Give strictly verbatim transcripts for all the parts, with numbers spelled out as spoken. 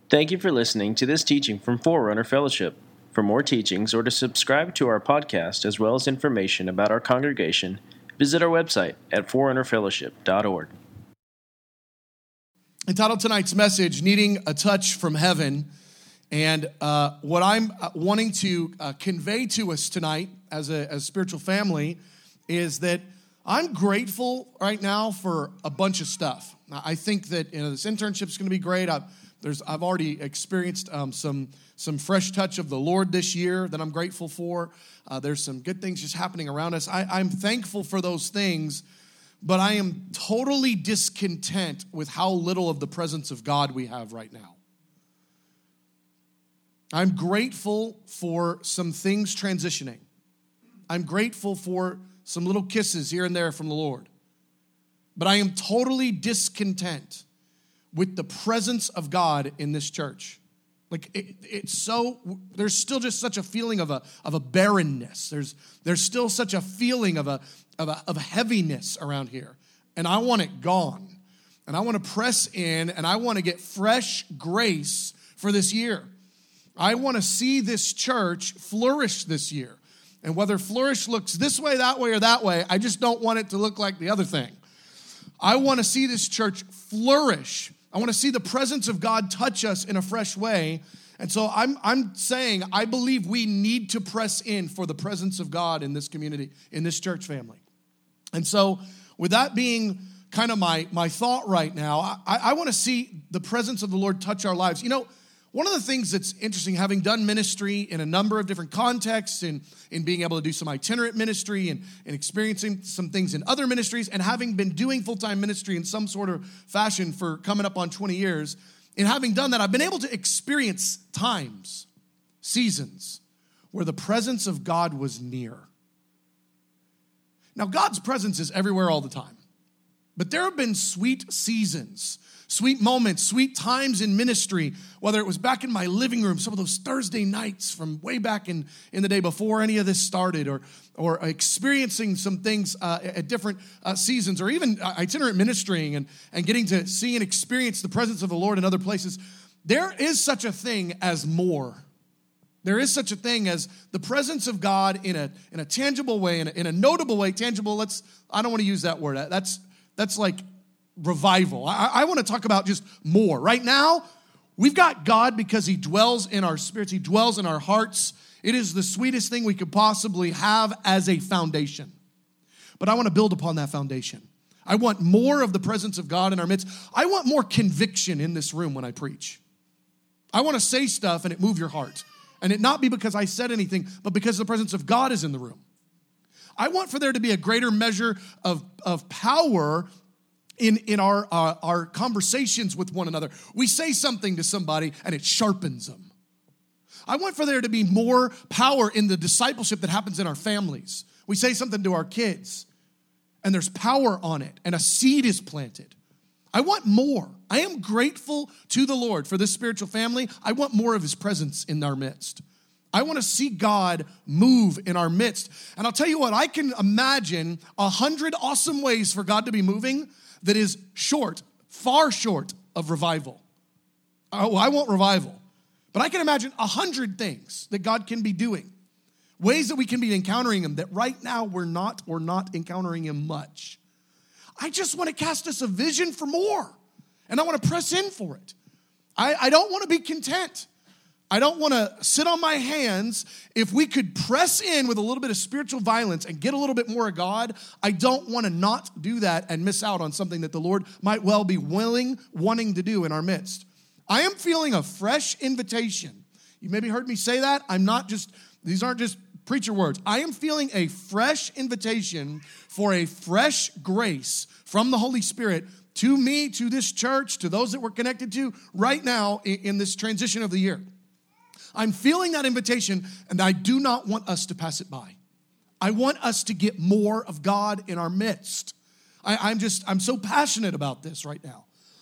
Thank you for listening to this teaching from Forerunner Fellowship. For more teachings or to subscribe to our podcast as well as information about our congregation, visit our website at forerunner fellowship dot org. Entitled tonight's message, Needing a Touch from Heaven. And uh, what I'm wanting to uh, convey to us tonight as a, as a spiritual family is that I'm grateful right now for a bunch of stuff. I think that you know, this internship is going to be great. I've, there's, I've already experienced um, some, some fresh touch of the Lord this year that I'm grateful for. Uh, there's some good things just happening around us. I, I'm thankful for those things, but I am totally discontent with how little of the presence of God we have right now. I'm grateful for some things transitioning. I'm grateful for some little kisses here and there from the Lord. But I am totally discontent with the presence of God in this church. Like it, it's so, there's still just such a feeling of a of a barrenness. There's there's still such a feeling of a of a of heaviness around here, and I want it gone. And I want to press in, and I want to get fresh grace for this year. I want to see this church flourish this year. And whether flourish looks this way, that way, or that way, I just don't want it to look like the other thing. I want to see this church flourish. I want to see the presence of God touch us in a fresh way. And so I'm, I'm saying I believe we need to press in for the presence of God in this community, in this church family. And so with that being kind of my, my thought right now, I, I want to see the presence of the Lord touch our lives. You know, one of the things that's interesting, having done ministry in a number of different contexts and in being able to do some itinerant ministry and, and experiencing some things in other ministries and having been doing full-time ministry in some sort of fashion for coming up on twenty years, in having done that, I've been able to experience times, seasons, where the presence of God was near. Now, God's presence is everywhere all the time, but there have been sweet seasons, sweet moments, sweet times in ministry, whether it was back in my living room, some of those Thursday nights from way back in, in the day before any of this started, or or experiencing some things uh, at different uh, seasons, or even itinerant ministering and, and getting to see and experience the presence of the Lord in other places. There is such a thing as more. There is such a thing as the presence of God in a in a tangible way, in a, in a notable way. Tangible, let's, I don't want to use that word. That's, that's like revival. I, I want to talk about just more. Right now, we've got God because he dwells in our spirits. He dwells in our hearts. It is the sweetest thing we could possibly have as a foundation. But I want to build upon that foundation. I want more of the presence of God in our midst. I want more conviction in this room when I preach. I want to say stuff and it move your heart. And it not be because I said anything, but because the presence of God is in the room. I want for there to be a greater measure of, of power In, in our, uh, our conversations with one another. We say something to somebody and it sharpens them. I want for there to be more power in the discipleship that happens in our families. We say something to our kids and there's power on it and a seed is planted. I want more. I am grateful to the Lord for this spiritual family. I want more of his presence in our midst. I want to see God move in our midst. And I'll tell you what, I can imagine a hundred awesome ways for God to be moving that is short, far short of revival. Oh, I want revival. But I can imagine a hundred things that God can be doing. Ways that we can be encountering him that right now we're not or not encountering him much. I just want to cast us a vision for more. And I want to press in for it. I, I don't want to be content. I don't want to sit on my hands. If we could press in with a little bit of spiritual violence and get a little bit more of God, I don't want to not do that and miss out on something that the Lord might well be willing, wanting to do in our midst. I am feeling a fresh invitation. You maybe heard me say that. I'm not just, these aren't just preacher words. I am feeling a fresh invitation for a fresh grace from the Holy Spirit to me, to this church, to those that we're connected to right now in, in this transition of the year. I'm feeling that invitation, and I do not want us to pass it by. I want us to get more of God in our midst. I, I'm just, I'm so passionate about this right now.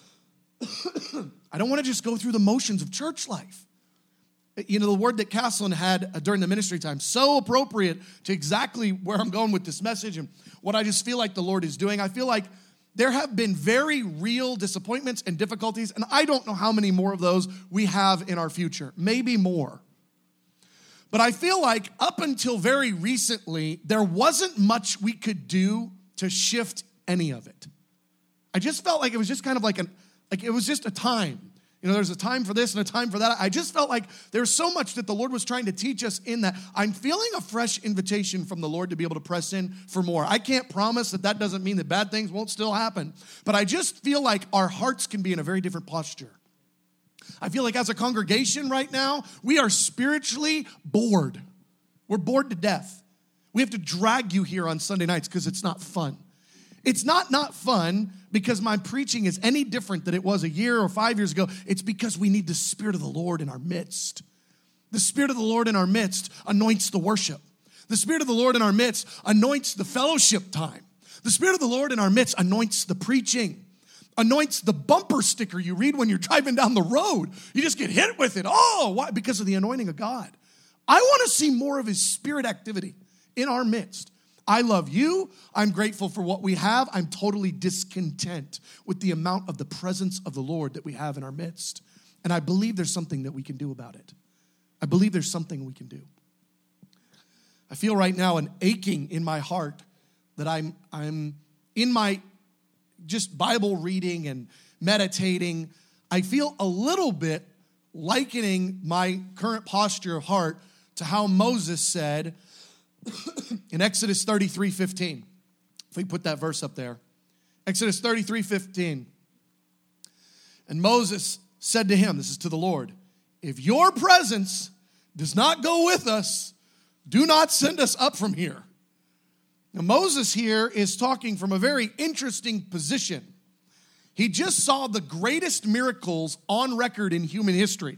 I don't want to just go through the motions of church life. You know, the word that Caslin had during the ministry time, so appropriate to exactly where I'm going with this message and what I just feel like the Lord is doing. I feel like there have been very real disappointments and difficulties, and I don't know how many more of those we have in our future, maybe more. But I feel like up until very recently, there wasn't much we could do to shift any of it. I just felt like it was just kind of like an, like it was just a time. You know, there's a time for this and a time for that. I just felt like there's so much that the Lord was trying to teach us in that. I'm feeling a fresh invitation from the Lord to be able to press in for more. I can't promise that that doesn't mean that bad things won't still happen, but I just feel like our hearts can be in a very different posture. I feel like as a congregation right now, we are spiritually bored. We're bored to death. We have to drag you here on Sunday nights because it's not fun. It's not not fun because my preaching is any different than it was a year or five years ago. It's because we need the Spirit of the Lord in our midst. The Spirit of the Lord in our midst anoints the worship. The Spirit of the Lord in our midst anoints the fellowship time. The Spirit of the Lord in our midst anoints the preaching, anoints the bumper sticker you read when you're driving down the road. You just get hit with it. Oh, why? Because of the anointing of God. I want to see more of His Spirit activity in our midst. I love you. I'm grateful for what we have. I'm totally discontent with the amount of the presence of the Lord that we have in our midst. And I believe there's something that we can do about it. I believe there's something we can do. I feel right now an aching in my heart that I'm, I'm in my just Bible reading and meditating. I feel a little bit likening my current posture of heart to how Moses said in Exodus thirty-three fifteen. If we put that verse up there. Exodus thirty-three fifteen. And Moses said to him, this is to the Lord, if your presence does not go with us, do not send us up from here. Now Moses here is talking from a very interesting position. He just saw the greatest miracles on record in human history.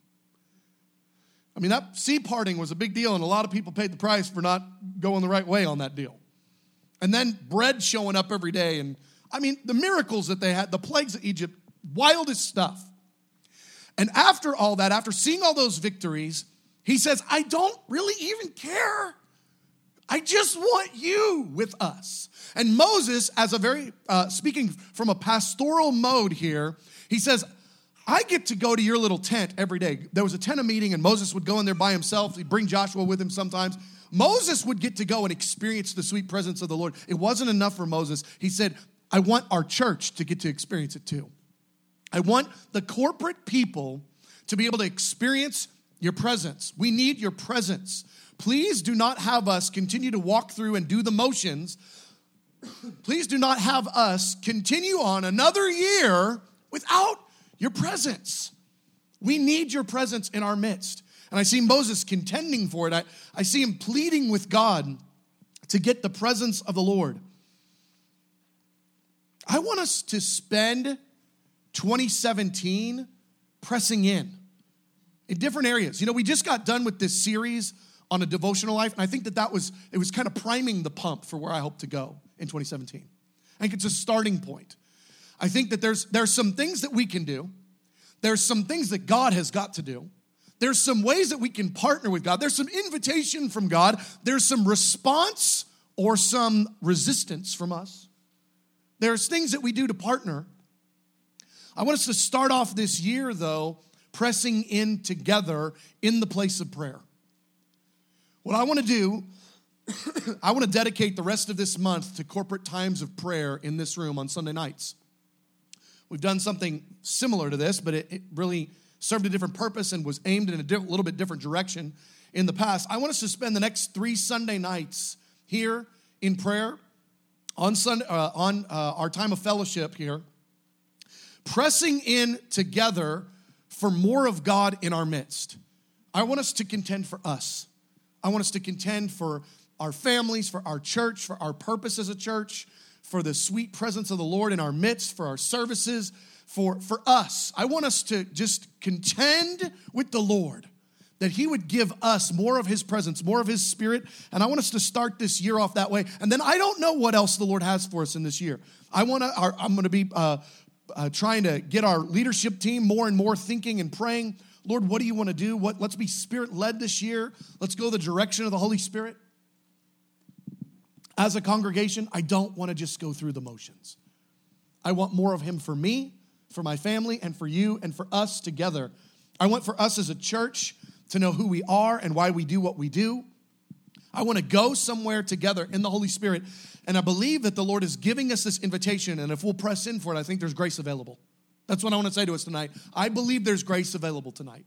I mean, that sea parting was a big deal, and a lot of people paid the price for not going the right way on that deal. And then bread showing up every day. And I mean, the miracles that they had, the plagues of Egypt, wildest stuff. And after all that, after seeing all those victories, he says, I don't really even care. I just want you with us. And Moses, as a very, uh, speaking from a pastoral mode here, he says, I get to go to your little tent every day. There was a tent of meeting, and Moses would go in there by himself. He'd bring Joshua with him sometimes. Moses would get to go and experience the sweet presence of the Lord. It wasn't enough for Moses. He said, I want our church to get to experience it too. I want the corporate people to be able to experience your presence. We need your presence. Please do not have us continue to walk through and do the motions. Please do not have us continue on another year without your presence. We need your presence in our midst. And I see Moses contending for it. I, I see him pleading with God to get the presence of the Lord. I want us to spend twenty seventeen pressing in in different areas. You know, we just got done with this series on a devotional life, and I think that that was, it was kind of priming the pump for where I hope to go in twenty seventeen. I think it's a starting point. I think that there's, there's some things that we can do. There's some things that God has got to do. There's some ways that we can partner with God. There's some invitation from God. There's some response or some resistance from us. There's things that we do to partner. I want us to start off this year, though, pressing in together in the place of prayer. What I want to do, I want to dedicate the rest of this month to corporate times of prayer in this room on Sunday nights. We've done something similar to this, but it, it really served a different purpose and was aimed in a diff- little bit different direction in the past. I want us to spend the next three Sunday nights here in prayer on Sunday, uh, on uh, our time of fellowship here, pressing in together for more of God in our midst. I want us to contend for us. I want us to contend for our families, for our church, for our purpose as a church, for the sweet presence of the Lord in our midst, for our services, for, for us. I want us to just contend with the Lord, that He would give us more of His presence, more of His Spirit, and I want us to start this year off that way. And then I don't know what else the Lord has for us in this year. I want to. I'm going to be uh, uh, trying to get our leadership team more and more thinking and praying. Lord, what do you want to do? What? Let's be Spirit-led this year. Let's go the direction of the Holy Spirit. As a congregation, I don't want to just go through the motions. I want more of him for me, for my family, and for you, and for us together. I want for us as a church to know who we are and why we do what we do. I want to go somewhere together in the Holy Spirit, and I believe that the Lord is giving us this invitation, and if we'll press in for it, I think there's grace available. That's what I want to say to us tonight. I believe there's grace available tonight.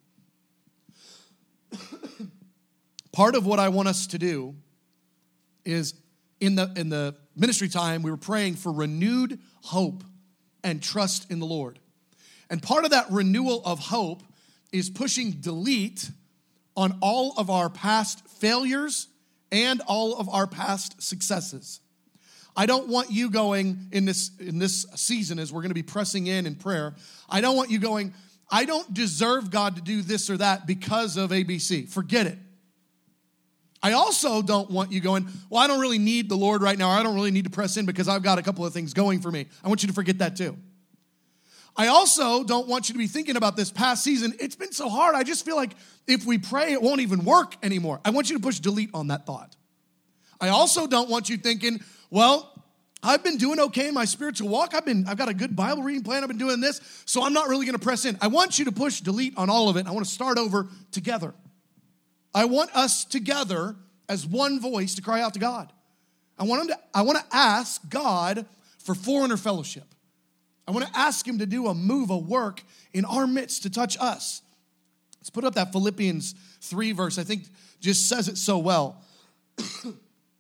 Part of what I want us to do is in the in the ministry time, we were praying for renewed hope and trust in the Lord. And part of that renewal of hope is pushing delete on all of our past failures and all of our past successes. I don't want you going in this in this season as we're going to be pressing in in prayer. I don't want you going, I don't deserve God to do this or that because of A B C. Forget it. I also don't want you going, well, I don't really need the Lord right now, or I don't really need to press in because I've got a couple of things going for me. I want you to forget that too. I also don't want you to be thinking about this past season. It's been so hard. I just feel like if we pray, it won't even work anymore. I want you to push delete on that thought. I also don't want you thinking, well, I've been doing okay in my spiritual walk. I've been, I've got a good Bible reading plan. I've been doing this, so I'm not really going to press in. I want you to push delete on all of it. I want to start over together. I want us together as one voice to cry out to God. I want him to, I want to ask God for Forerunner Fellowship. I want to ask him to do a move, a work in our midst to touch us. Let's put up that Philippians three verse. I think just says it so well. I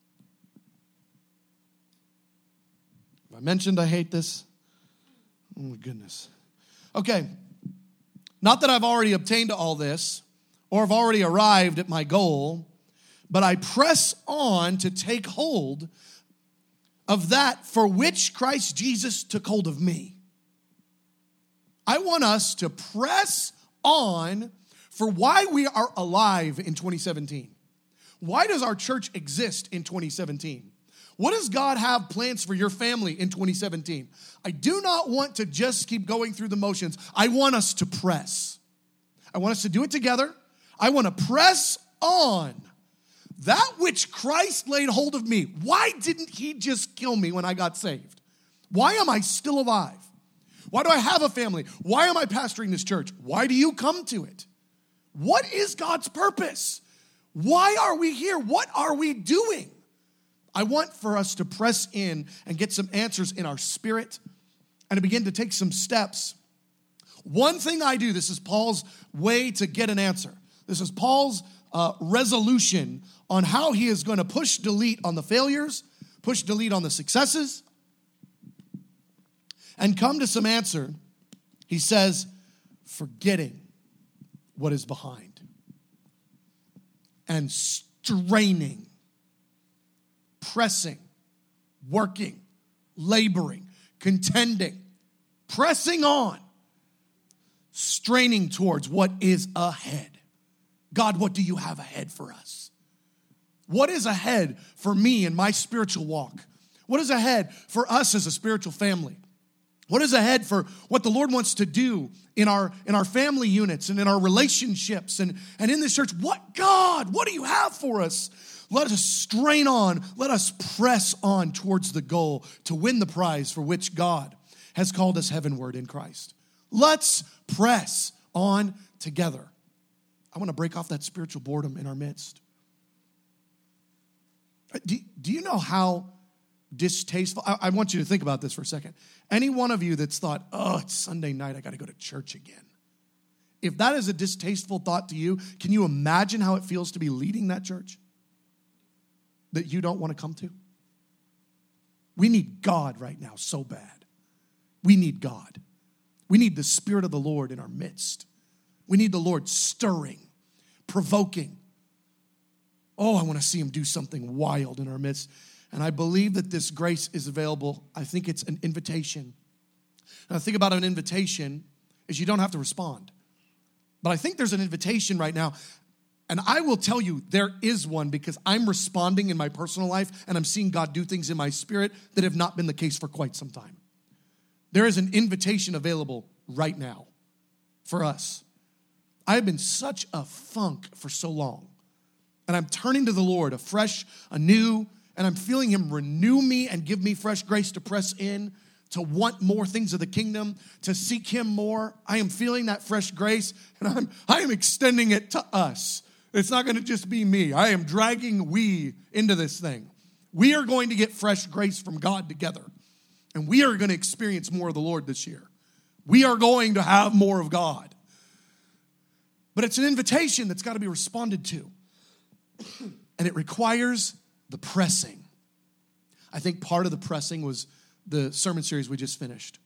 mentioned I hate this. Oh my goodness. Okay. Not that I've already obtained all this or have already arrived at my goal, but I press on to take hold of that for which Christ Jesus took hold of me. I want us to press on for why we are alive in twenty seventeen. Why does our church exist in twenty seventeen? What does God have plans for your family in twenty seventeen? I do not want to just keep going through the motions. I want us to press. I want us to do it together. I want to press on that which Christ laid hold of me. Why didn't he just kill me when I got saved? Why am I still alive? Why do I have a family? Why am I pastoring this church? Why do you come to it? What is God's purpose? Why are we here? What are we doing? I want for us to press in and get some answers in our spirit and to begin to take some steps. One thing I do, this is Paul's way to get an answer. This is Paul's uh, resolution on how he is going to push delete on the failures, push delete on the successes, and come to some answer. He says, forgetting what is behind and straining, pressing, working, laboring, contending, pressing on, straining towards what is ahead. God, what do you have ahead for us? What is ahead for me in my spiritual walk? What is ahead for us as a spiritual family? What is ahead for what the Lord wants to do in our, in our family units and in our relationships and, and in this church? What, God, what do you have for us? Let us strain on. Let us press on towards the goal to win the prize for which God has called us heavenward in Christ. Let's press on together. I want to break off that spiritual boredom in our midst. Do, do you know how distasteful? I, I want you to think about this for a second. Any one of you that's thought, oh, it's Sunday night, I got to go to church again. If that is a distasteful thought to you, can you imagine how it feels to be leading that church that you don't want to come to? We need God right now so bad. We need God. We need the Spirit of the Lord in our midst. We need the Lord stirring, provoking. Oh, I want to see him do something wild in our midst. And I believe that this grace is available. I think it's an invitation. And I think about an invitation is you don't have to respond. But I think there's an invitation right now. And I will tell you there is one because I'm responding in my personal life and I'm seeing God do things in my spirit that have not been the case for quite some time. There is an invitation available right now for us. I have been such a funk for so long. And I'm turning to the Lord afresh, anew, and I'm feeling him renew me and give me fresh grace to press in to want more things of the kingdom, to seek him more. I am feeling that fresh grace, and I'm, I am extending it to us. It's not going to just be me. I am dragging we into this thing. We are going to get fresh grace from God together, and we are going to experience more of the Lord this year. We are going to have more of God. But it's an invitation that's got to be responded to, and it requires the pressing. I think part of the pressing was the sermon series we just finished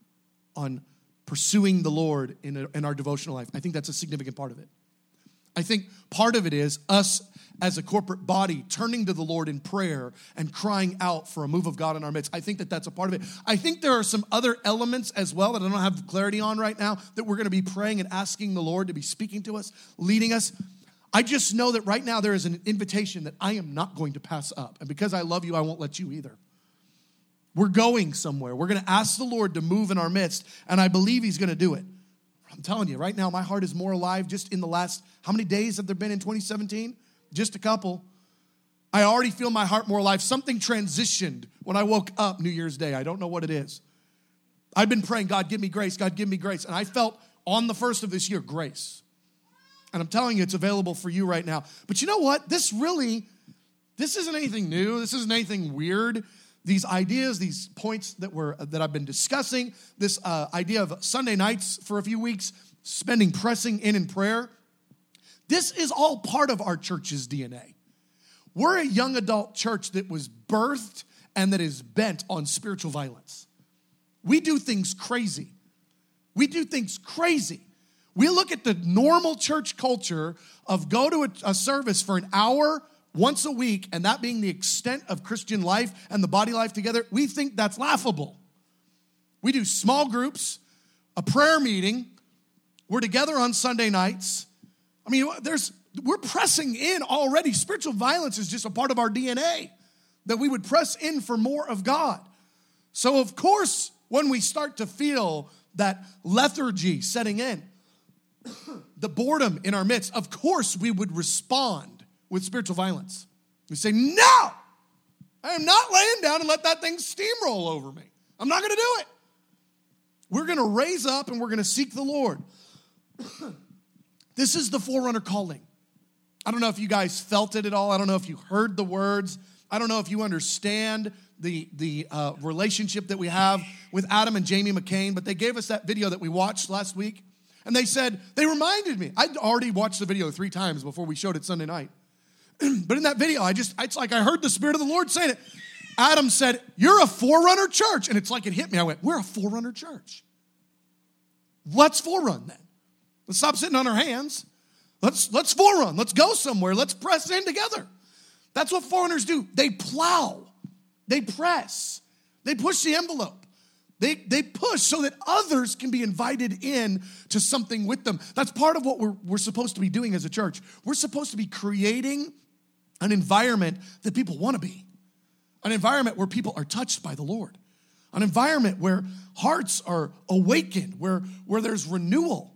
on pursuing the Lord in, a, in our devotional life. I think that's a significant part of it. I think part of it is us as a corporate body turning to the Lord in prayer and crying out for a move of God in our midst. I think that that's a part of it. I think there are some other elements as well that I don't have clarity on right now that we're going to be praying and asking the Lord to be speaking to us, leading us. I just know that right now there is an invitation that I am not going to pass up. And because I love you, I won't let you either. We're going somewhere. We're going to ask the Lord to move in our midst, and I believe he's going to do it. I'm telling you, right now, my heart is more alive just in the last, how many days have there been in twenty seventeen? Just a couple. I already feel my heart more alive. Something transitioned when I woke up New Year's Day. I don't know what it is. I've been praying, God, give me grace. God, give me grace. And I felt on the first of this year, grace. And I'm telling you, it's available for you right now. But you know what? This really, this isn't anything new. This isn't anything weird. These ideas, these points that we're that I've been discussing, this uh, idea of Sunday nights for a few weeks, spending pressing in in prayer, this is all part of our church's D N A. We're a young adult church that was birthed and that is bent on spiritual violence. We do things crazy. We do things crazy. We look at the normal church culture of go to a, a service for an hour once a week, and that being the extent of Christian life and the body life together. We think that's laughable. We do small groups, a prayer meeting. We're together on Sunday nights. I mean, there's we're pressing in already. Spiritual violence is just a part of our D N A, that we would press in for more of God. So, of course, when we start to feel that lethargy setting in, the boredom in our midst, of course we would respond with spiritual violence. We say, no, I am not laying down and let that thing steamroll over me. I'm not going to do it. We're going to raise up and we're going to seek the Lord. This is the Forerunner calling. I don't know if you guys felt it at all. I don't know if you heard the words. I don't know if you understand the, the uh, relationship that we have with Adam and Jamie McCain, but they gave us that video that we watched last week. And they said, they reminded me. I'd already watched the video three times before we showed it Sunday night. But in that video, I just, it's like I heard the Spirit of the Lord saying it. Adam said, you're a Forerunner church. And it's like it hit me. I went, we're a Forerunner church. Let's forerun then. Let's stop sitting on our hands. Let's, let's forerun. Let's go somewhere. Let's press in together. That's what foreigners do. They plow. They press. They push the envelope. They, they push so that others can be invited in to something with them. That's part of what we're, we're supposed to be doing as a church. We're supposed to be creating an environment that people want to be. An environment where people are touched by the Lord. An environment where hearts are awakened, where, where there's renewal.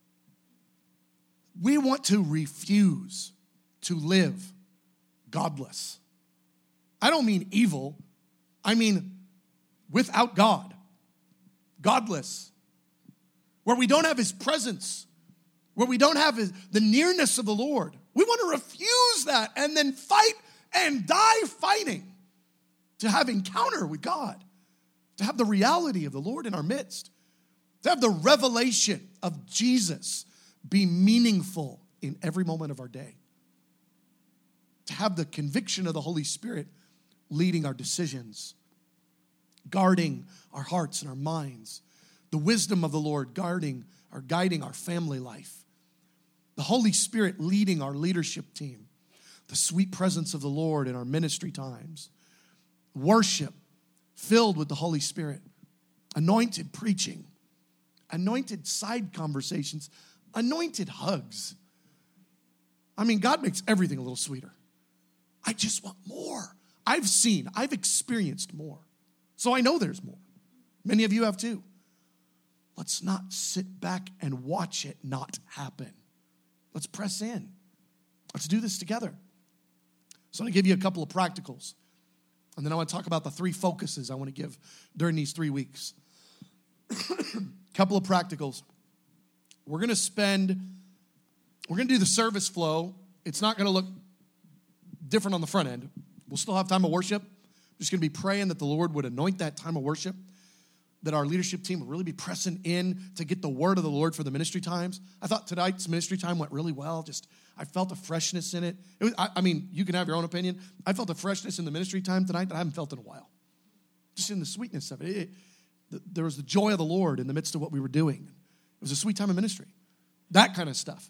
We want to refuse to live godless. I don't mean evil. I mean without God. Godless. Where we don't have his presence. Where we don't have his, the nearness of the Lord. We want to refuse that and then fight and die fighting to have encounter with God. To have the reality of the Lord in our midst. To have the revelation of Jesus be meaningful in every moment of our day. To have the conviction of the Holy Spirit leading our decisions, guarding our hearts and our minds, the wisdom of the Lord guarding or guiding our family life, the Holy Spirit leading our leadership team, the sweet presence of the Lord in our ministry times, worship filled with the Holy Spirit, anointed preaching, anointed side conversations, anointed hugs. I mean, God makes everything a little sweeter. I just want more. I've seen, I've experienced more. So I know there's more. Many of you have too. Let's not sit back and watch it not happen. Let's press in. Let's do this together. So I'm going to give you a couple of practicals. And then I want to talk about the three focuses I want to give during these three weeks. Couple of practicals. We're going to spend, we're going to do the service flow. It's not going to look different on the front end. We'll still have time of worship. I'm just going to be praying that the Lord would anoint that time of worship, that our leadership team would really be pressing in to get the word of the Lord for the ministry times. I thought tonight's ministry time went really well. Just, I felt a freshness in it. it was, I, I mean, you can have your own opinion. I felt a freshness in the ministry time tonight that I haven't felt in a while. Just in the sweetness of it. it, it the, there was the joy of the Lord in the midst of what we were doing. It was a sweet time of ministry. That kind of stuff.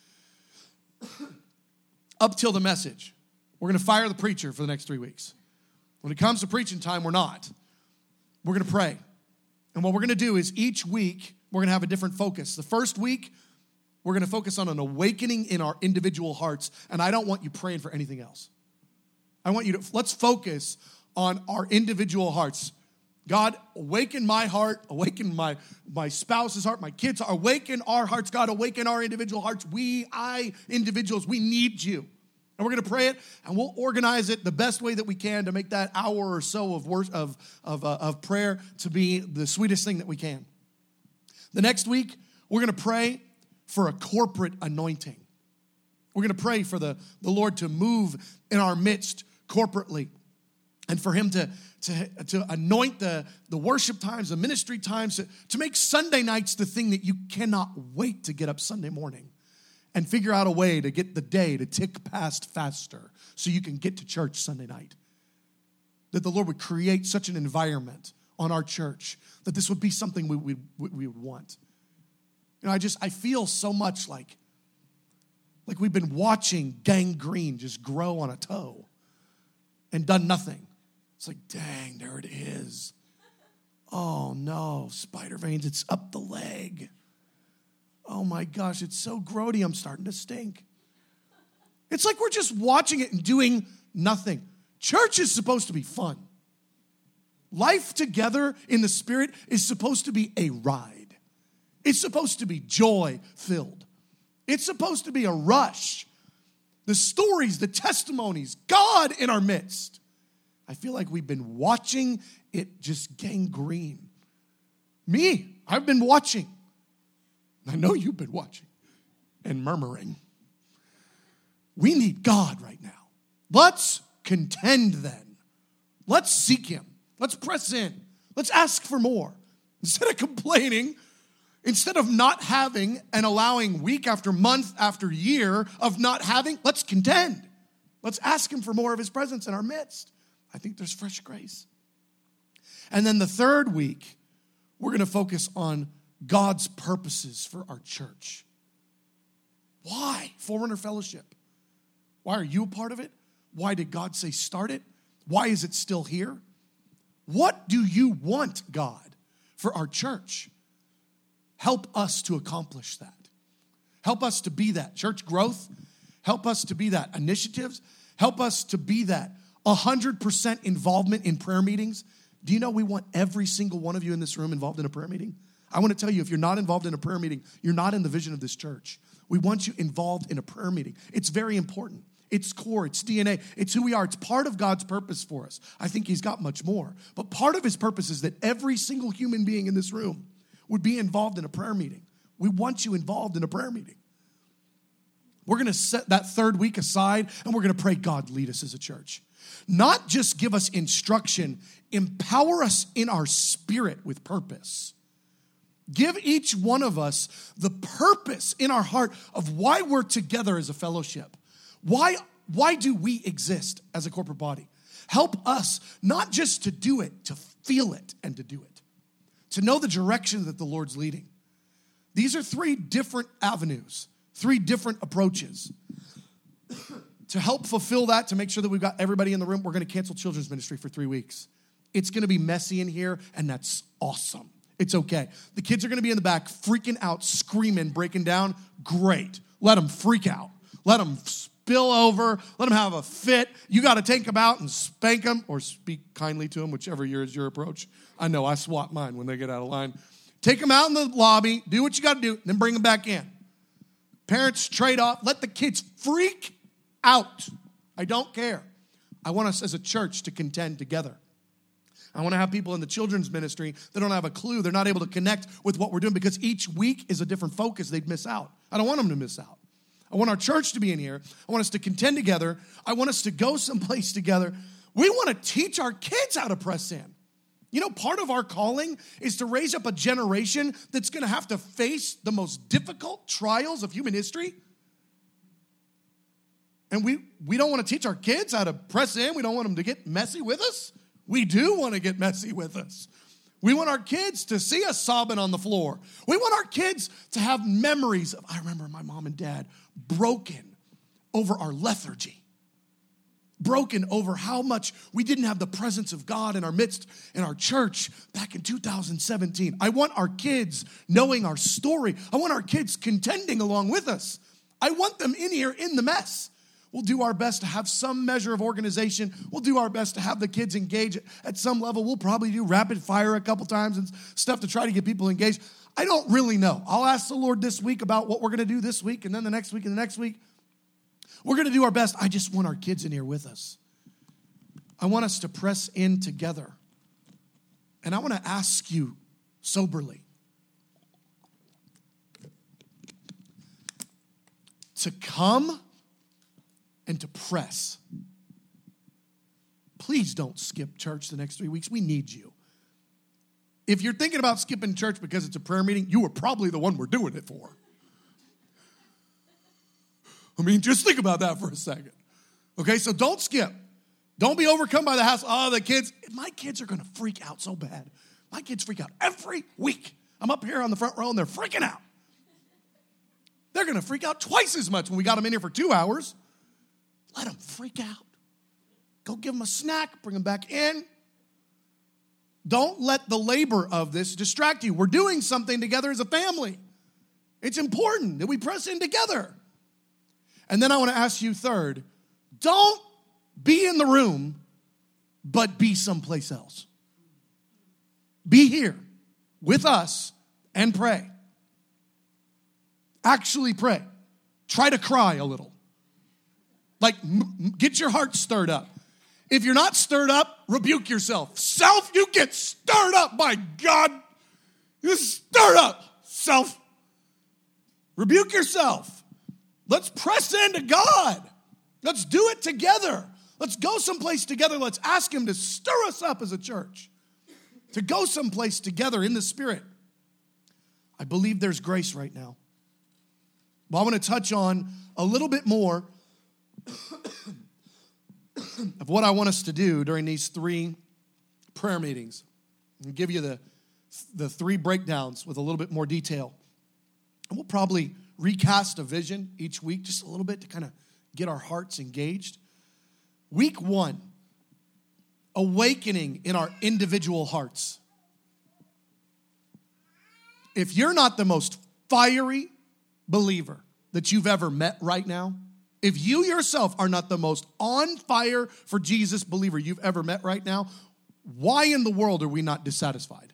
Up till the message. We're going to fire the preacher for the next three weeks. When it comes to preaching time, we're not. We're going to pray. And what we're going to do is each week, we're going to have a different focus. The first week, we're going to focus on an awakening in our individual hearts. And I don't want you praying for anything else. I want you to, let's focus on our individual hearts. God, awaken my heart, awaken my, my spouse's heart, my kids' heart, awaken our hearts. God, awaken our individual hearts. We, I, individuals, we need you. And we're going to pray it, and we'll organize it the best way that we can to make that hour or so of worship, of of, uh, of prayer to be the sweetest thing that we can. The next week, we're going to pray for a corporate anointing. We're going to pray for the, the Lord to move in our midst corporately, and for him to, to, to anoint the, the worship times, the ministry times, to, to make Sunday nights the thing that you cannot wait to get up Sunday morning and figure out a way to get the day to tick past faster so you can get to church Sunday night. That the Lord would create such an environment on our church that this would be something we, we, we would want. You know, I just, I feel so much like, like we've been watching gangrene just grow on a toe and done nothing. It's like, dang, there it is. Oh no, spider veins, it's up the leg. Oh my gosh, it's so grody, I'm starting to stink. It's like we're just watching it and doing nothing. Church is supposed to be fun. Life together in the Spirit is supposed to be a ride. It's supposed to be joy-filled. It's supposed to be a rush. The stories, the testimonies, God in our midst. I feel like we've been watching it just gangrene. Me, I've been watching. I know you've been watching and murmuring. We need God right now. Let's contend then. Let's seek him. Let's press in. Let's ask for more. Instead of complaining, instead of not having and allowing week after month after year of not having, let's contend. Let's ask him for more of his presence in our midst. I think there's fresh grace. And then the third week, we're going to focus on God's purposes for our church. Why? Forerunner Fellowship. Why are you a part of it? Why did God say start it? Why is it still here? What do you want, God, for our church? Help us to accomplish that. Help us to be that. Church growth. Help us to be that. Initiatives. Help us to be that. one hundred percent involvement in prayer meetings. Do you know we want every single one of you in this room involved in a prayer meeting? I want to tell you, if you're not involved in a prayer meeting, you're not in the vision of this church. We want you involved in a prayer meeting. It's very important. It's core. It's D N A. It's who we are. It's part of God's purpose for us. I think he's got much more. But part of his purpose is that every single human being in this room would be involved in a prayer meeting. We want you involved in a prayer meeting. We're going to set that third week aside, and we're going to pray God lead us as a church. Not just give us instruction, empower us in our spirit with purpose. Give each one of us the purpose in our heart of why we're together as a fellowship. Why, why do we exist as a corporate body? Help us not just to do it, to feel it and to do it. To know the direction that the Lord's leading. These are three different avenues, three different approaches. To help fulfill that, to make sure that we've got everybody in the room, we're going to cancel children's ministry for three weeks. It's going to be messy in here, and that's awesome. It's okay. The kids are going to be in the back freaking out, screaming, breaking down. Great. Let them freak out. Let them spill over. Let them have a fit. You got to take them out and spank them or speak kindly to them, whichever is your approach. I know I swat mine when they get out of line. Take them out in the lobby. Do what you got to do. Then bring them back in. Parents trade off. Let the kids freak out. I don't care. I want us as a church to contend together. I want to have people in the children's ministry that don't have a clue. They're not able to connect with what we're doing because each week is a different focus. They'd miss out. I don't want them to miss out. I want our church to be in here. I want us to contend together. I want us to go someplace together. We want to teach our kids how to press in. You know, part of our calling is to raise up a generation that's going to have to face the most difficult trials of human history. And we, we don't want to teach our kids how to press in. We don't want them to get messy with us. We do want to get messy with us. We want our kids to see us sobbing on the floor. We want our kids to have memories of, I remember my mom and dad broken over our lethargy. Broken over how much we didn't have the presence of God in our midst in our church back in two thousand seventeen. I want our kids knowing our story. I want our kids contending along with us. I want them in here in the mess. We'll do our best to have some measure of organization. We'll do our best to have the kids engage at some level. We'll probably do rapid fire a couple times and stuff to try to get people engaged. I don't really know. I'll ask the Lord this week about what we're going to do this week and then the next week and the next week. We're going to do our best. I just want our kids in here with us. I want us to press in together. And I want to ask you soberly to come and to press. Please don't skip church the next three weeks. We need you. If you're thinking about skipping church because it's a prayer meeting, you are probably the one we're doing it for. I mean, just think about that for a second. Okay, so don't skip. Don't be overcome by the hassle. Oh, the kids. My kids are going to freak out so bad. My kids freak out every week. I'm up here on the front row and they're freaking out. They're going to freak out twice as much when we got them in here for two hours. Let them freak out. Go give them a snack. Bring them back in. Don't let the labor of this distract you. We're doing something together as a family. It's important that we press in together. And then I want to ask you third, don't be in the room, but be someplace else. Be here with us and pray. Actually pray. Try to cry a little. Like, m- get your heart stirred up. If you're not stirred up, rebuke yourself. Self, you get stirred up by God. You stirred up, self. Rebuke yourself. Let's press into God. Let's do it together. Let's go someplace together. Let's ask him to stir us up as a church. To go someplace together in the Spirit. I believe there's grace right now. Well, I want to touch on a little bit more of what I want us to do during these three prayer meetings. I'll give you the, the three breakdowns with a little bit more detail. And we'll probably recast a vision each week, just a little bit to kind of get our hearts engaged. Week one, awakening in our individual hearts. If you're not the most fiery believer that you've ever met right now, if you yourself are not the most on fire for Jesus believer you've ever met right now, why in the world are we not dissatisfied?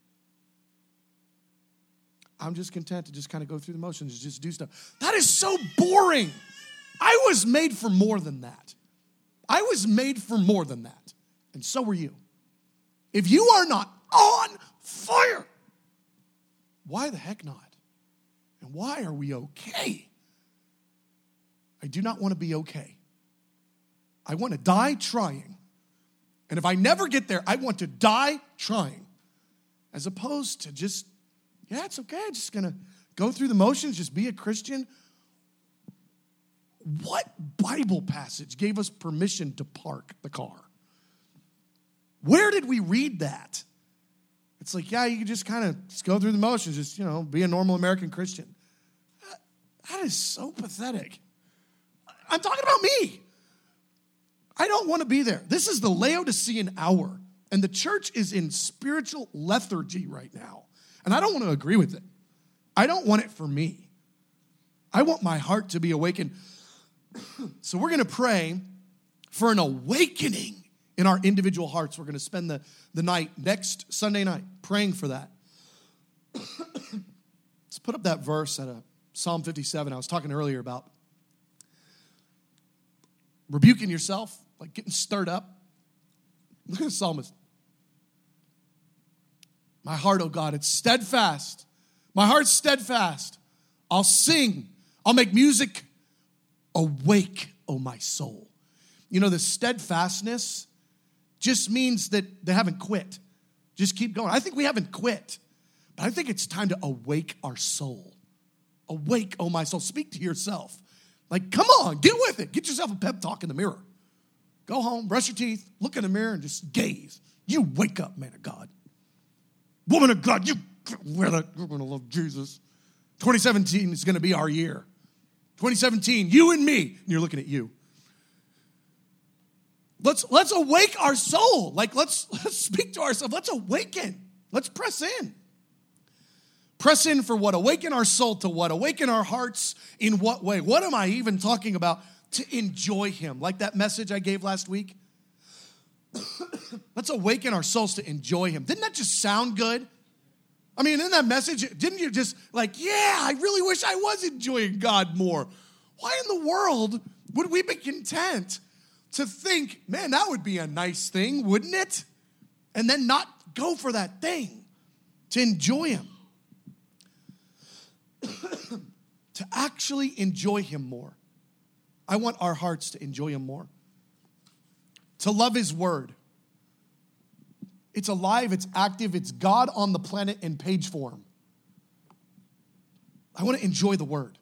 I'm just content to just kind of go through the motions, just do stuff. That is so boring. I was made for more than that. I was made for more than that. And so were you. If you are not on fire, why the heck not? And why are we okay? I do not want to be okay. I want to die trying. And if I never get there, I want to die trying. As opposed to just, yeah, it's okay. I'm just going to go through the motions, just be a Christian. What Bible passage gave us permission to park the car? Where did we read that? It's like, yeah, you can just kind of just go through the motions, just, you know, be a normal American Christian. That is so pathetic. I'm talking about me. I don't want to be there. This is the Laodicean hour, and the church is in spiritual lethargy right now. And I don't want to agree with it. I don't want it for me. I want my heart to be awakened. So we're going to pray for an awakening in our individual hearts. We're going to spend the, the night, next Sunday night, praying for that. Let's put up that verse at a Psalm fifty-seven. I was talking earlier about rebuking yourself, like getting stirred up. Look at the psalmist. My heart, oh God, it's steadfast. My heart's steadfast. I'll sing. I'll make music. Awake, oh my soul. You know, the steadfastness just means that they haven't quit. Just keep going. I think we haven't quit, but I think it's time to awake our soul. Awake, oh my soul. Speak to yourself. Like, come on, get with it. Get yourself a pep talk in the mirror. Go home, brush your teeth, look in the mirror, and just gaze. You wake up, man of God. Woman of God, you, we're going to love Jesus. twenty seventeen is going to be our year. twenty seventeen, you and me. And you're looking at you. Let's, let's awake our soul. Like, let's, let's speak to ourselves. Let's awaken. Let's press in. Press in for what? Awaken our soul to what? Awaken our hearts in what way? What am I even talking about? To enjoy him. Like that message I gave last week. Let's awaken our souls to enjoy him. Didn't that just sound good? I mean, in that message, didn't you just like, yeah, I really wish I was enjoying God more. Why in the world would we be content to think, man, that would be a nice thing, wouldn't it? And then not go for that thing, to enjoy him. To actually enjoy him more. I want our hearts to enjoy him more. To love his word. It's alive, it's active, it's God on the planet in page form. I want to enjoy the word.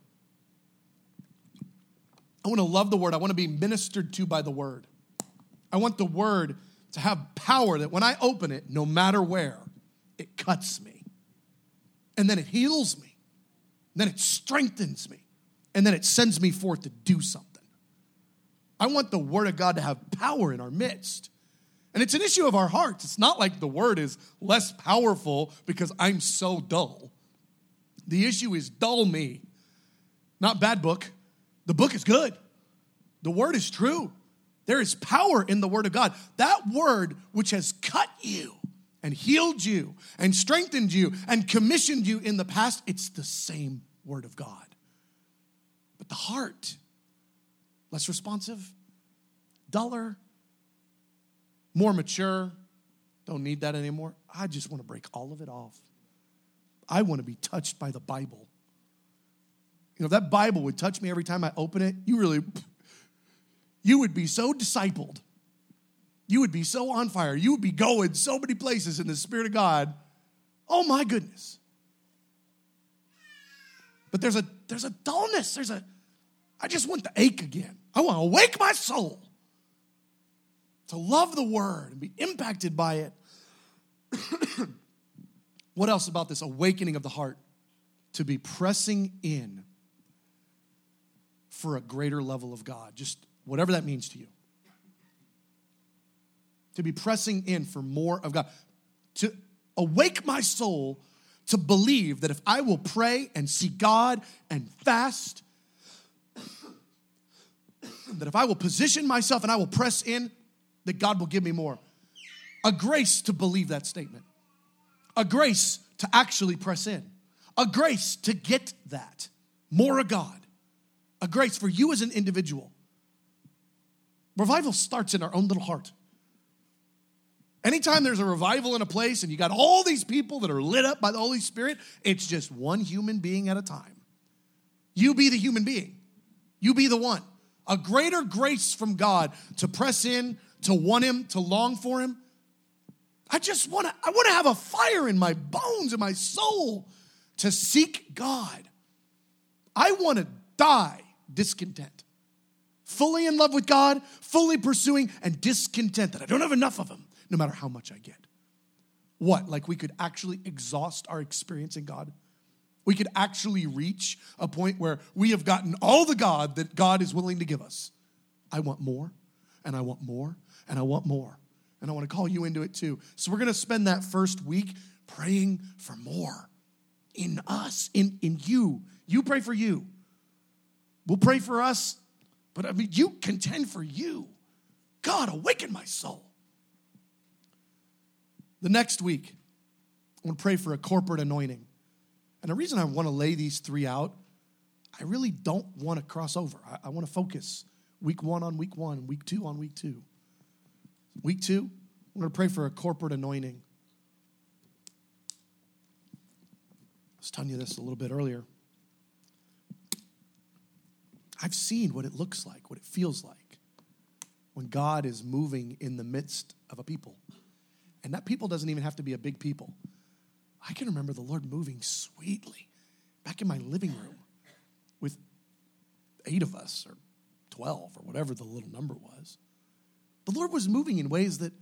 I want to love the word. I want to be ministered to by the word. I want the word to have power that when I open it, no matter where, it cuts me. And then it heals me. And then it strengthens me. And then it sends me forth to do something. I want the word of God to have power in our midst. And it's an issue of our hearts. It's not like the word is less powerful because I'm so dull. The issue is dull me. Not bad book. The book is good. The word is true. There is power in the word of God. That word which has cut you and healed you and strengthened you and commissioned you in the past, it's the same word of God. But the heart, less responsive, duller, more mature, don't need that anymore. I just want to break all of it off. I want to be touched by the Bible. You know, if that Bible would touch me every time I open it, you really, you would be so discipled. You would be so on fire. You would be going so many places in the Spirit of God. Oh my goodness. But there's a there's a dullness. There's a, I just want the ache again. I want to awake my soul to love the word and be impacted by it. What else about this awakening of the heart? To be pressing in for a greater level of God. Just whatever that means to you. To be pressing in for more of God. To awake my soul to believe that if I will pray and seek God and fast, that if I will position myself and I will press in, that God will give me more. A grace to believe that statement. A grace to actually press in. A grace to get that. More of God. A grace for you as an individual. Revival starts in our own little heart. Anytime there's a revival in a place and you got all these people that are lit up by the Holy Spirit, it's just one human being at a time. You be the human being. You be the one. A greater grace from God to press in, to want him, to long for him. I just want to, I want to have a fire in my bones, in my soul, to seek God. I want to die discontent. Fully in love with God, fully pursuing, and discontent that I don't have enough of him, no matter how much I get. What? Like we could actually exhaust our experience in God? We could actually reach a point where we have gotten all the God that God is willing to give us. I want more, and I want more, and I want more. And I want to call you into it too. So we're going to spend that first week praying for more in us, in, in you. You pray for you. We'll pray for us, but I mean, you contend for you. God, awaken my soul. The next week, I want to pray for a corporate anointing. And the reason I want to lay these three out, I really don't want to cross over. I, I want to focus week one on week one, week two on week two. Week two, we're going to pray for a corporate anointing. I was telling you this a little bit earlier. I've seen what it looks like, what it feels like when God is moving in the midst of a people. And that people doesn't even have to be a big people. I can remember the Lord moving sweetly back in my living room with eight of us or twelve or whatever the little number was. The Lord was moving in ways that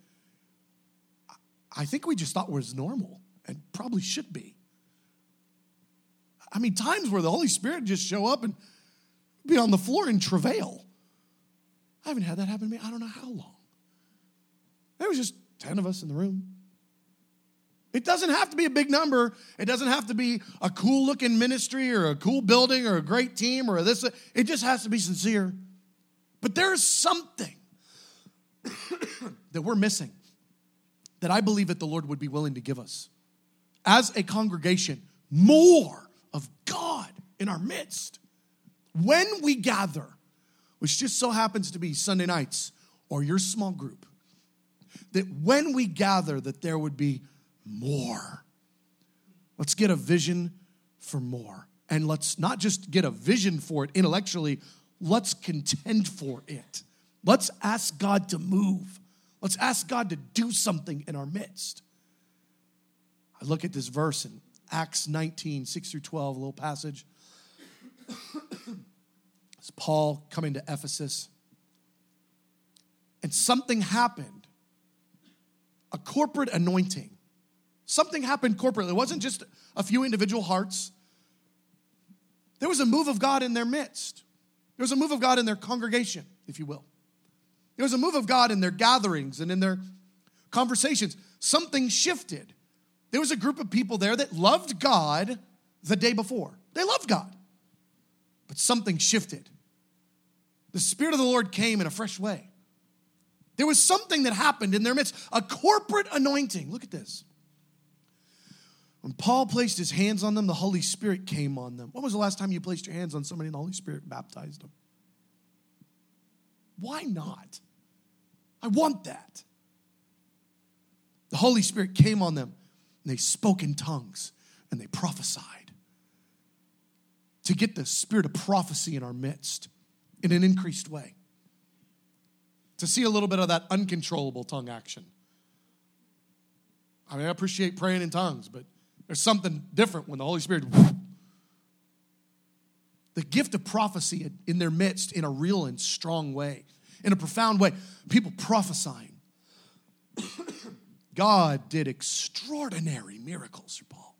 I think we just thought was normal and probably should be. I mean, times where the Holy Spirit just show up and be on the floor in travail. I haven't had that happen to me I don't know how long. There was just ten of us in the room. It doesn't have to be a big number. It doesn't have to be a cool-looking ministry or a cool building or a great team or this. It just has to be sincere. But there's something that we're missing that I believe that the Lord would be willing to give us. As a congregation, more of God in our midst. When we gather, which just so happens to be Sunday nights or your small group, that when we gather that there would be more. Let's get a vision for more. And let's not just get a vision for it intellectually, let's contend for it. Let's ask God to move. Let's ask God to do something in our midst. I look at this verse in Acts nineteen, six through twelve, a little passage. It's Paul coming to Ephesus. And something happened. A corporate anointing. Something happened corporately. It wasn't just a few individual hearts. There was a move of God in their midst. There was a move of God in their congregation, if you will. There was a move of God in their gatherings and in their conversations. Something shifted. There was a group of people there that loved God the day before. They loved God. But something shifted. The Spirit of the Lord came in a fresh way. There was something that happened in their midst. A corporate anointing. Look at this. When Paul placed his hands on them, the Holy Spirit came on them. When was the last time you placed your hands on somebody and the Holy Spirit baptized them? Why not? I want that. The Holy Spirit came on them, and they spoke in tongues, and they prophesied. To get the spirit of prophecy in our midst in an increased way. To see a little bit of that uncontrollable tongue action. I mean, I appreciate praying in tongues, but there's something different when the Holy Spirit, the gift of prophecy in their midst in a real and strong way, in a profound way, people prophesying. God did extraordinary miracles for Paul.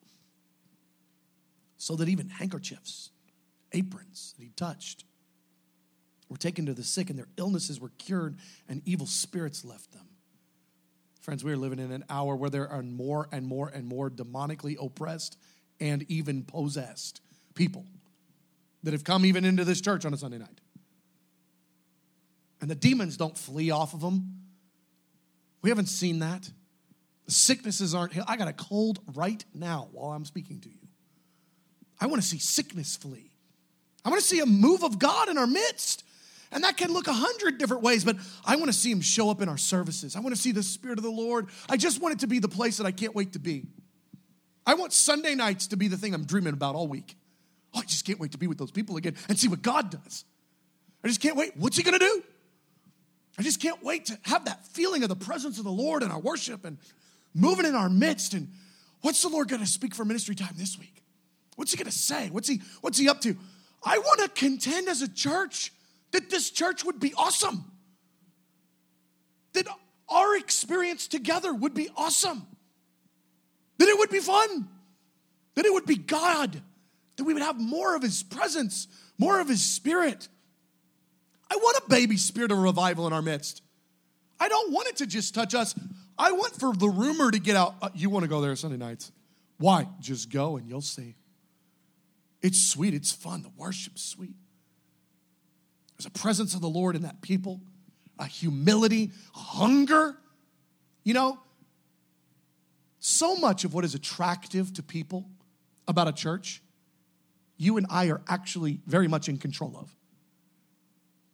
So that even handkerchiefs, aprons that he touched were taken to the sick and their illnesses were cured and evil spirits left them. Friends, we are living in an hour where there are more and more and more demonically oppressed and even possessed people that have come even into this church on a Sunday night. And the demons don't flee off of them. We haven't seen that. The sicknesses aren't healed. I got a cold right now while I'm speaking to you. I want to see sickness flee. I want to see a move of God in our midst. And that can look a hundred different ways, but I want to see him show up in our services. I want to see the Spirit of the Lord. I just want it to be the place that I can't wait to be. I want Sunday nights to be the thing I'm dreaming about all week. Oh, I just can't wait to be with those people again and see what God does. I just can't wait. What's he going to do? I just can't wait to have that feeling of the presence of the Lord in our worship and moving in our midst. And what's the Lord going to speak for ministry time this week? What's he going to say? What's he, what's he up to? I want to contend as a church that this church would be awesome. That our experience together would be awesome. That it would be fun. That it would be God. That we would have more of his presence, more of his Spirit. I want a baby spirit of revival in our midst. I don't want it to just touch us. I want for the rumor to get out. Uh, you want to go there Sunday nights. Why? Just go and you'll see. It's sweet. It's fun. The worship's sweet. There's a presence of the Lord in that people, a humility, a hunger. You know, so much of what is attractive to people about a church, you and I are actually very much in control of.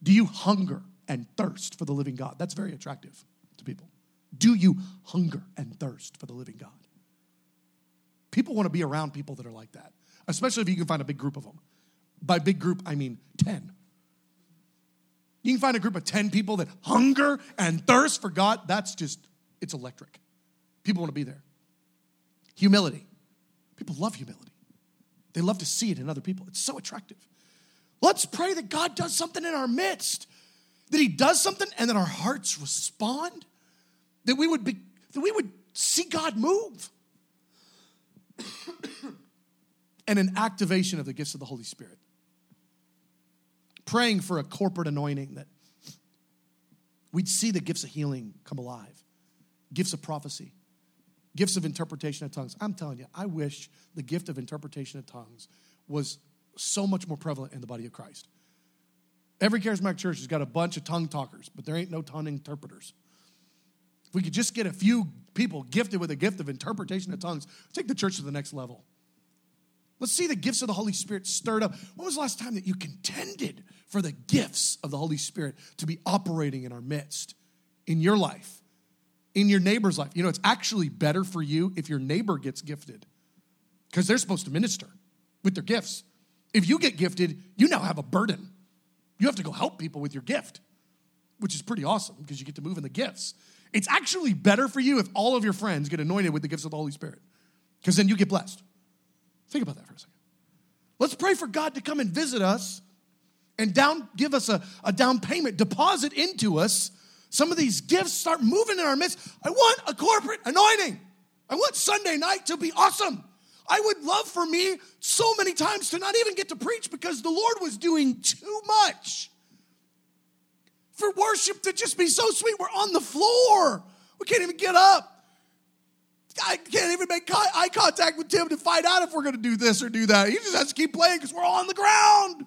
Do you hunger and thirst for the living God? That's very attractive to people. Do you hunger and thirst for the living God? People want to be around people that are like that, especially if you can find a big group of them. By big group, I mean ten. You can find a group of ten people that hunger and thirst for God. That's just, it's electric. People want to be there. Humility. People love humility. They love to see it in other people. It's so attractive. Let's pray that God does something in our midst, that he does something and that our hearts respond, that we would be, that we would see God move. And an activation of the gifts of the Holy Spirit. Praying for a corporate anointing that we'd see the gifts of healing come alive, gifts of prophecy, gifts of interpretation of tongues. I'm telling you, I wish the gift of interpretation of tongues was so much more prevalent in the body of Christ. Every charismatic church has got a bunch of tongue talkers, but there ain't no tongue interpreters. If we could just get a few people gifted with a gift of interpretation of tongues, take the church to the next level. Let's see the gifts of the Holy Spirit stirred up. When was the last time that you contended for the gifts of the Holy Spirit to be operating in our midst, in your life, in your neighbor's life? You know, it's actually better for you if your neighbor gets gifted because they're supposed to minister with their gifts. If you get gifted, you now have a burden. You have to go help people with your gift, which is pretty awesome because you get to move in the gifts. It's actually better for you if all of your friends get anointed with the gifts of the Holy Spirit because then you get blessed. Think about that for a second. Let's pray for God to come and visit us and down, give us a, a down payment, deposit into us. Some of these gifts start moving in our midst. I want a corporate anointing. I want Sunday night to be awesome. I would love for me so many times to not even get to preach because the Lord was doing too much. For worship to just be so sweet, we're on the floor. We can't even get up. I can't even make eye contact with Tim to find out if we're going to do this or do that. He just has to keep playing because we're all on the ground.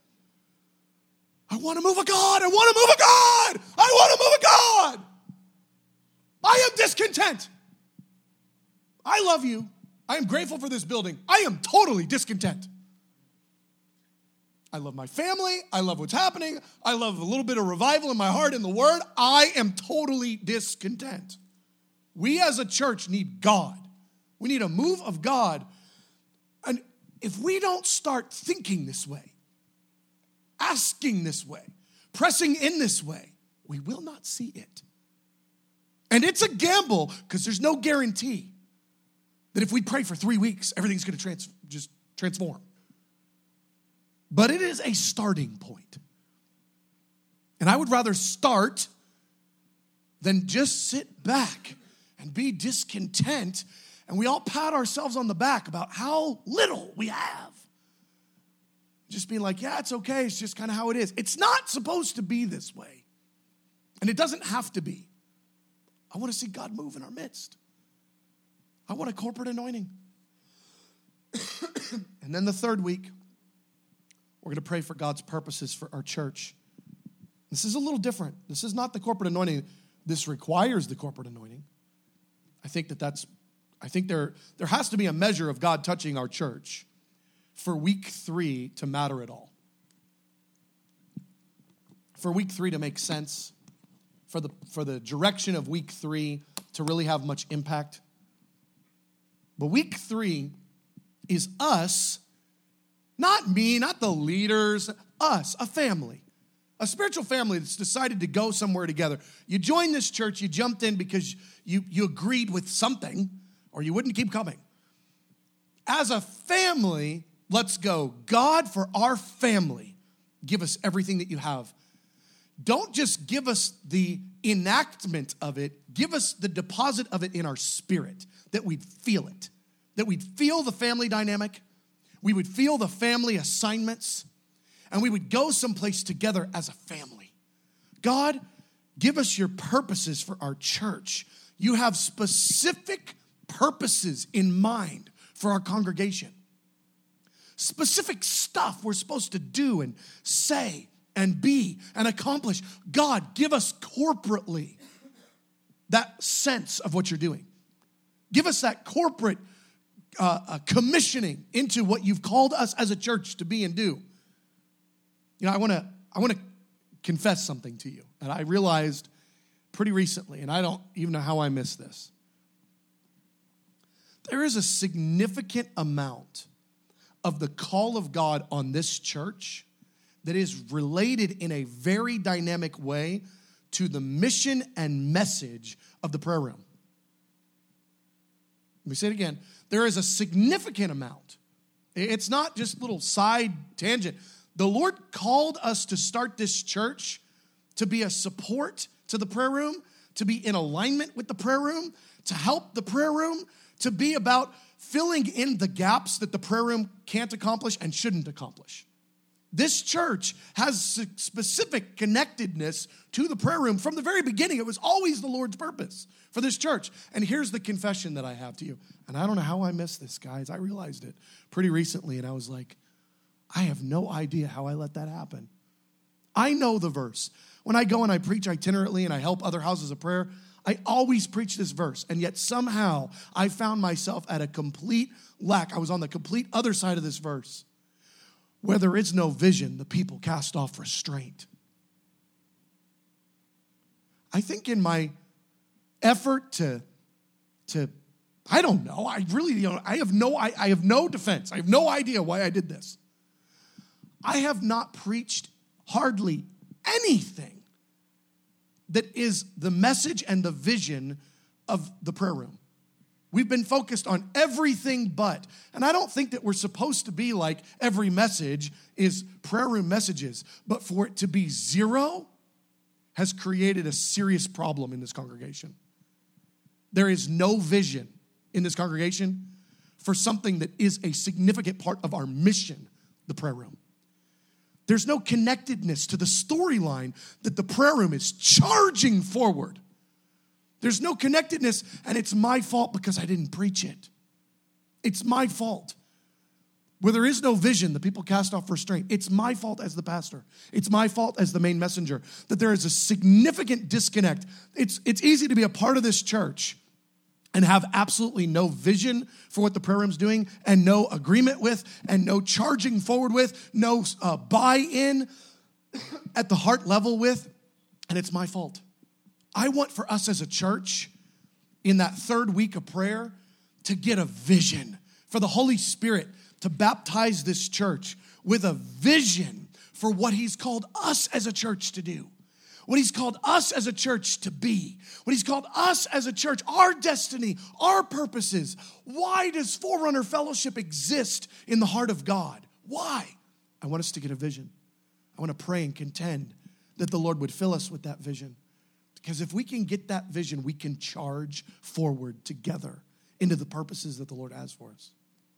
I want to move a God. I want to move a God. I want to move a God. I am discontent. I love you. I am grateful for this building. I am totally discontent. I love my family. I love what's happening. I love a little bit of revival in my heart in the Word. I am totally discontent. We as a church need God. We need a move of God. And if we don't start thinking this way, asking this way, pressing in this way, we will not see it. And it's a gamble because there's no guarantee that if we pray for three weeks, everything's going to trans- just transform. But it is a starting point. And I would rather start than just sit back and be discontent, and we all pat ourselves on the back about how little we have. Just being like, yeah, it's okay, it's just kind of how it is. It's not supposed to be this way. And it doesn't have to be. I want to see God move in our midst. I want a corporate anointing. And then the third week, we're going to pray for God's purposes for our church. This is a little different. This is not the corporate anointing. This requires the corporate anointing. I think that that's, I think there, there has to be a measure of God touching our church for week three to matter at all. For week three to make sense, for the, for the direction of week three to really have much impact. But week three is us, not me, not the leaders, us, a family. A spiritual family that's decided to go somewhere together. You joined this church, you jumped in because you, you agreed with something, or you wouldn't keep coming. As a family, let's go. God, for our family, give us everything that you have. Don't just give us the enactment of it, give us the deposit of it in our spirit, that we'd feel it, that we'd feel the family dynamic, we would feel the family assignments, and we would go someplace together as a family. God, give us your purposes for our church. You have specific purposes in mind for our congregation. Specific stuff we're supposed to do and say and be and accomplish. God, give us corporately that sense of what you're doing. Give us that corporate uh, uh, commissioning into what you've called us as a church to be and do. You know, I want to I want to confess something to you. And I realized pretty recently, and I don't even know how I missed this. There is a significant amount of the call of God on this church that is related in a very dynamic way to the mission and message of the prayer room. Let me say it again. There is a significant amount. It's not just little side tangent. The Lord called us to start this church to be a support to the prayer room, to be in alignment with the prayer room, to help the prayer room, to be about filling in the gaps that the prayer room can't accomplish and shouldn't accomplish. This church has specific connectedness to the prayer room from the very beginning. It was always the Lord's purpose for this church. And here's the confession that I have to you. And I don't know how I missed this, guys. I realized it pretty recently, and I was like, I have no idea how I let that happen. I know the verse. When I go and I preach itinerantly and I help other houses of prayer, I always preach this verse, and yet somehow I found myself at a complete lack. I was on the complete other side of this verse. Where there is no vision, the people cast off restraint. I think in my effort to, to I don't know, I really, you know, I have no, I, I have no defense. I have no idea why I did this. I have not preached hardly anything that is the message and the vision of the prayer room. We've been focused on everything but. And I don't think that we're supposed to be like every message is prayer room messages. But for it to be zero has created a serious problem in this congregation. There is no vision in this congregation for something that is a significant part of our mission, the prayer room. There's no connectedness to the storyline that the prayer room is charging forward. There's no connectedness, and it's my fault because I didn't preach it. It's my fault. Where there is no vision, the people cast off restraint. It's my fault as the pastor. It's my fault as the main messenger that there is a significant disconnect. It's, it's easy to be a part of this church and have absolutely no vision for what the prayer room's doing and no agreement with and no charging forward with, no uh, buy-in at the heart level with, and it's my fault. I want for us as a church in that third week of prayer to get a vision, for the Holy Spirit to baptize this church with a vision for what he's called us as a church to do, what he's called us as a church to be, what he's called us as a church, our destiny, our purposes. Why does Forerunner Fellowship exist in the heart of God? Why? I want us to get a vision. I want to pray and contend that the Lord would fill us with that vision. Because if we can get that vision, we can charge forward together into the purposes that the Lord has for us.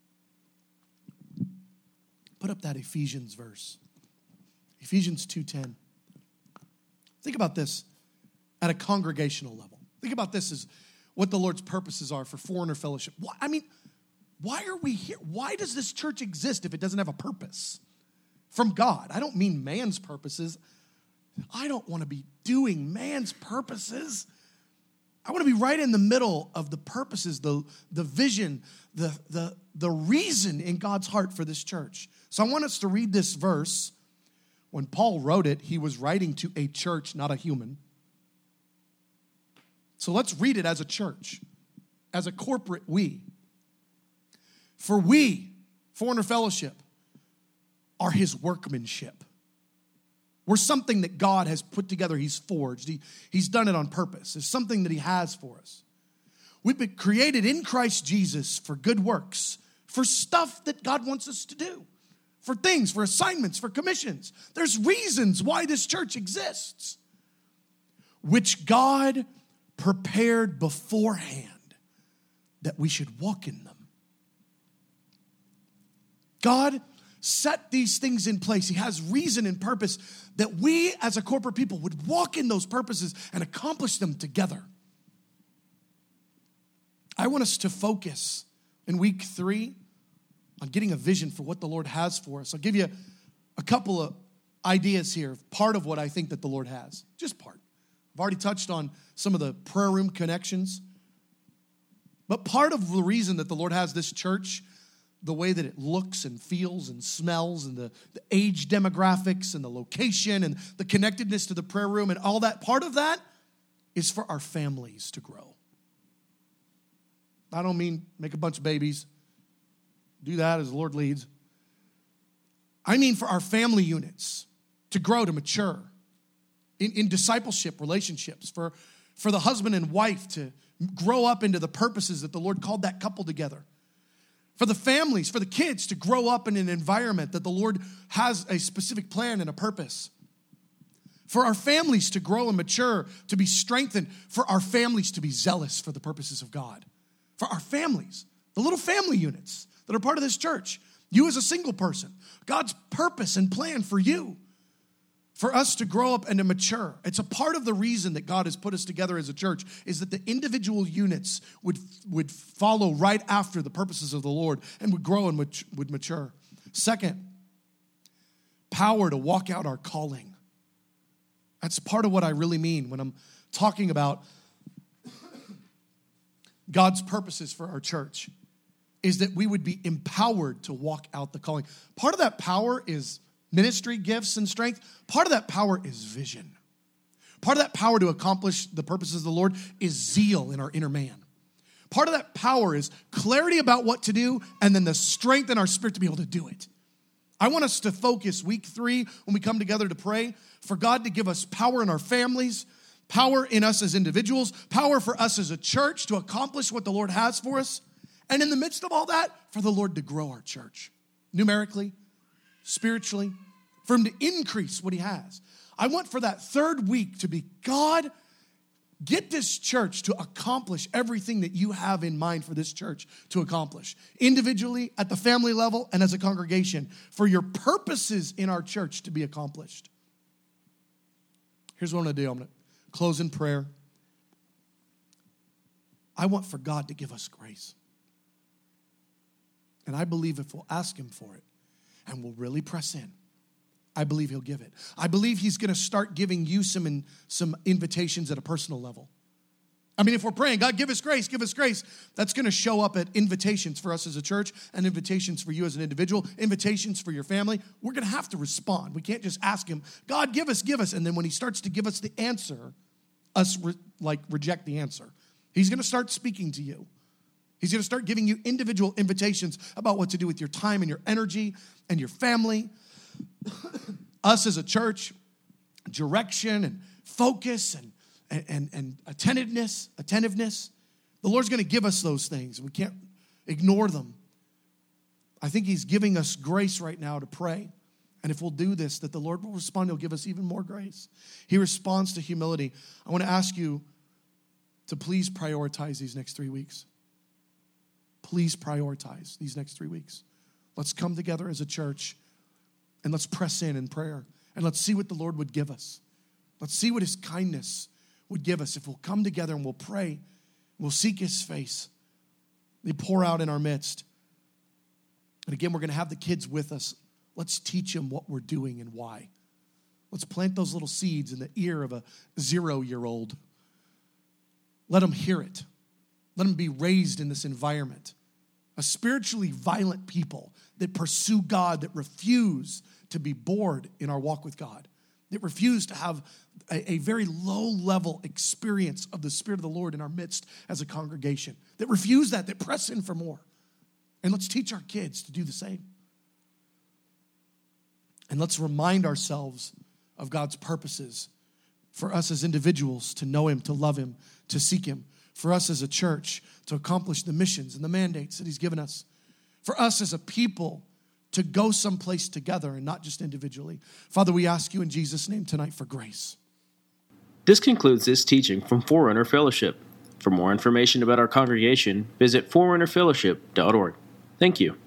Put up that Ephesians verse. Ephesians two ten. Think about this at a congregational level. Think about this as what the Lord's purposes are for Forerunner Fellowship. I mean, why are we here? Why does this church exist if it doesn't have a purpose from God? I don't mean man's purposes. I don't want to be doing man's purposes. I want to be right in the middle of the purposes, the, the vision, the, the, the reason in God's heart for this church. So I want us to read this verse. When Paul wrote it, he was writing to a church, not a human. So let's read it as a church, as a corporate we. For we, Forerunner Fellowship, are his workmanship. We're something that God has put together. He's forged. He, he's done it on purpose. It's something that he has for us. We've been created in Christ Jesus for good works, for stuff that God wants us to do, for things, for assignments, for commissions. There's reasons why this church exists, which God prepared beforehand that we should walk in them. God set these things in place. He has reason and purpose that we as a corporate people would walk in those purposes and accomplish them together. I want us to focus in week three on getting a vision for what the Lord has for us. I'll give you a couple of ideas here, part of what I think that the Lord has, just part. I've already touched on some of the prayer room connections, but part of the reason that the Lord has this church the way that it looks and feels and smells and the, the age demographics and the location and the connectedness to the prayer room and all that, part of that is for our families to grow. I don't mean make a bunch of babies. Do that as the Lord leads. I mean for our family units to grow, to mature in, in discipleship relationships, for, for the husband and wife to grow up into the purposes that the Lord called that couple together. For the families, for the kids to grow up in an environment that the Lord has a specific plan and a purpose. For our families to grow and mature, to be strengthened. For our families to be zealous for the purposes of God. For our families, the little family units that are part of this church. You as a single person, God's purpose and plan for you. For us to grow up and to mature. It's a part of the reason that God has put us together as a church is that the individual units would, would follow right after the purposes of the Lord and would grow and would, would mature. Second, power to walk out our calling. That's part of what I really mean when I'm talking about God's purposes for our church, is that we would be empowered to walk out the calling. Part of that power is ministry, gifts, and strength. Part of that power is vision. Part of that power to accomplish the purposes of the Lord is zeal in our inner man. Part of that power is clarity about what to do and then the strength in our spirit to be able to do it. I want us to focus week three when we come together to pray for God to give us power in our families, power in us as individuals, power for us as a church to accomplish what the Lord has for us. And in the midst of all that, for the Lord to grow our church numerically, spiritually, for him to increase what he has. I want for that third week to be, God, get this church to accomplish everything that you have in mind for this church to accomplish. Individually, at the family level, and as a congregation, for your purposes in our church to be accomplished. Here's what I'm going to do. I'm going to close in prayer. I want for God to give us grace. And I believe if we'll ask him for it, and we'll really press in, I believe he'll give it. I believe he's going to start giving you some, in, some invitations at a personal level. I mean, if we're praying, God, give us grace, give us grace, that's going to show up at invitations for us as a church and invitations for you as an individual, invitations for your family. We're going to have to respond. We can't just ask him, God, give us, give us. And then when he starts to give us the answer, us re- like reject the answer. He's going to start speaking to you. He's going to start giving you individual invitations about what to do with your time and your energy and your family. Us as a church, direction and focus and, and, and attentiveness, attentiveness. The Lord's going to give us those things. We can't ignore them. I think he's giving us grace right now to pray. And if we'll do this, that the Lord will respond. He'll give us even more grace. He responds to humility. I want to ask you to please prioritize these next three weeks. Please prioritize these next three weeks. Let's come together as a church and let's press in in prayer and let's see what the Lord would give us. Let's see what his kindness would give us if we'll come together and we'll pray. We'll seek his face. They pour out in our midst. And again, we're going to have the kids with us. Let's teach them what we're doing and why. Let's plant those little seeds in the ear of a zero-year-old. Let them hear it. Let them be raised in this environment. A spiritually violent people that pursue God, that refuse to be bored in our walk with God, that refuse to have a, a very low-level experience of the Spirit of the Lord in our midst as a congregation, that refuse that, that press in for more. And let's teach our kids to do the same. And let's remind ourselves of God's purposes for us as individuals to know him, to love him, to seek him. For us as a church to accomplish the missions and the mandates that he's given us. For us as a people to go someplace together and not just individually. Father, we ask you in Jesus' name tonight for grace. This concludes this teaching from Forerunner Fellowship. For more information about our congregation, visit forerunner fellowship dot org. Thank you.